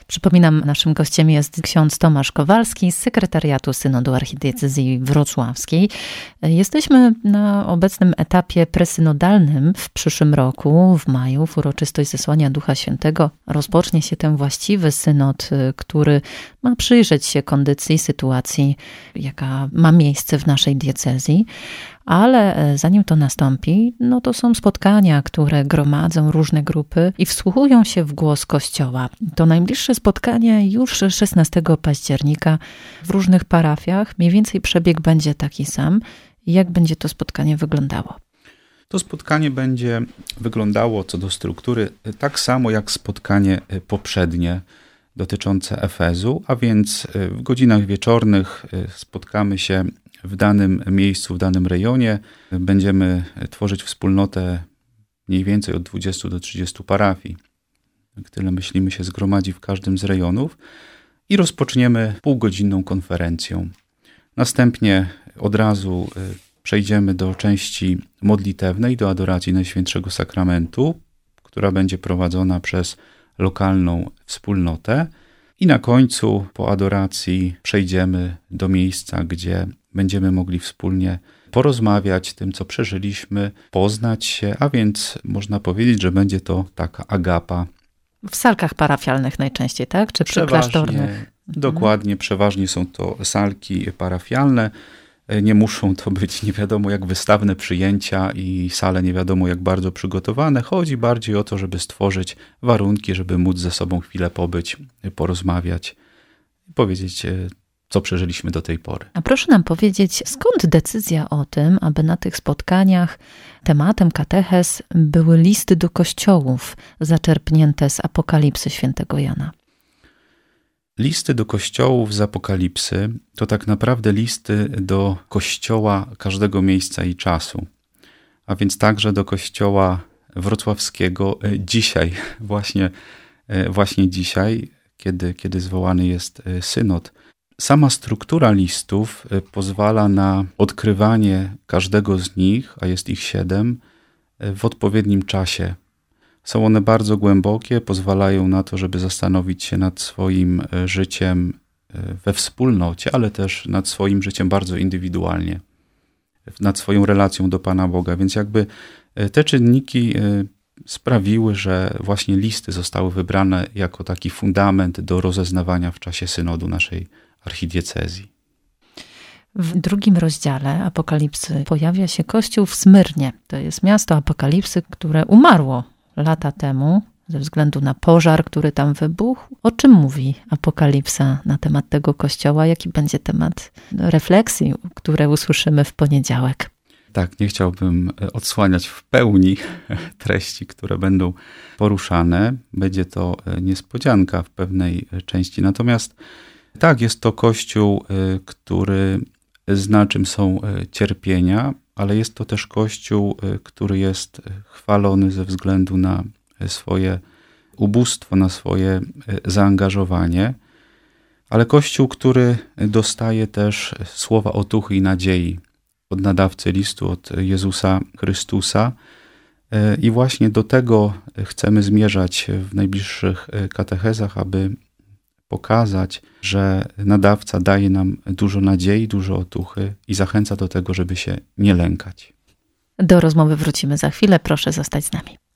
Przypominam, naszym gościem jest ksiądz Tomasz Kowalski z Sekretariatu Synodu Archidiecezji Wrocławskiej. Jesteśmy na obecnym etapie presynodalnym. W przyszłym roku, w maju, w uroczystość zesłania Ducha Świętego rozpocznie się ten właściwy synod, który ma przyjrzeć się kondycji, sytuacji, jaka ma miejsce w naszej diecezji. Ale zanim to nastąpi, to są spotkania, które gromadzą różne grupy i wsłuchują się w głos Kościoła. To najbliższe spotkanie już 16 października w różnych parafiach. Mniej więcej przebieg będzie taki sam. Jak będzie to spotkanie wyglądało? To spotkanie będzie wyglądało co do struktury tak samo jak spotkanie poprzednie dotyczące Efezu, a więc w godzinach wieczornych spotkamy się w danym miejscu, w danym rejonie. Będziemy tworzyć wspólnotę mniej więcej od 20 do 30 parafii. Tyle myślimy się zgromadzi w każdym z rejonów i rozpoczniemy półgodzinną konferencją. Następnie od razu przejdziemy do części modlitewnej, do adoracji Najświętszego Sakramentu, która będzie prowadzona przez lokalną wspólnotę. I na końcu, po adoracji, przejdziemy do miejsca, gdzie będziemy mogli wspólnie porozmawiać tym, co przeżyliśmy, poznać się, a więc można powiedzieć, że będzie to taka agapa. W salkach parafialnych najczęściej, tak? Czy przy klasztornych? Dokładnie, przeważnie są to salki parafialne. Nie muszą to być nie wiadomo jak wystawne przyjęcia i sale nie wiadomo jak bardzo przygotowane. Chodzi bardziej o to, żeby stworzyć warunki, żeby móc ze sobą chwilę pobyć, porozmawiać i powiedzieć, co przeżyliśmy do tej pory. A proszę nam powiedzieć, skąd decyzja o tym, aby na tych spotkaniach tematem katechez były listy do kościołów zaczerpnięte z Apokalipsy świętego Jana? Listy do kościołów z Apokalipsy to tak naprawdę listy do kościoła każdego miejsca i czasu. A więc także do kościoła wrocławskiego dzisiaj, właśnie dzisiaj, kiedy zwołany jest synod. Sama struktura listów pozwala na odkrywanie każdego z nich, a jest ich 7, w odpowiednim czasie. Są one bardzo głębokie, pozwalają na to, żeby zastanowić się nad swoim życiem we wspólnocie, ale też nad swoim życiem bardzo indywidualnie, nad swoją relacją do Pana Boga. Więc jakby te czynniki sprawiły, że właśnie listy zostały wybrane jako taki fundament do rozeznawania w czasie synodu naszej archidiecezji. W drugim rozdziale Apokalipsy pojawia się kościół w Smyrnie. To jest miasto Apokalipsy, które umarło lata temu ze względu na pożar, który tam wybuchł. O czym mówi Apokalipsa na temat tego kościoła? Jaki będzie temat refleksji, które usłyszymy w poniedziałek? Tak, nie chciałbym odsłaniać w pełni treści, które będą poruszane. Będzie to niespodzianka w pewnej części. Natomiast tak, jest to kościół, który zna, czym są cierpienia, ale jest to też kościół, który jest chwalony ze względu na swoje ubóstwo, na swoje zaangażowanie, ale kościół, który dostaje też słowa otuchy i nadziei od nadawcy listu, od Jezusa Chrystusa. I właśnie do tego chcemy zmierzać w najbliższych katechezach, aby pokazać, że nadawca daje nam dużo nadziei, dużo otuchy i zachęca do tego, żeby się nie lękać. Do rozmowy wrócimy za chwilę. Proszę zostać z nami.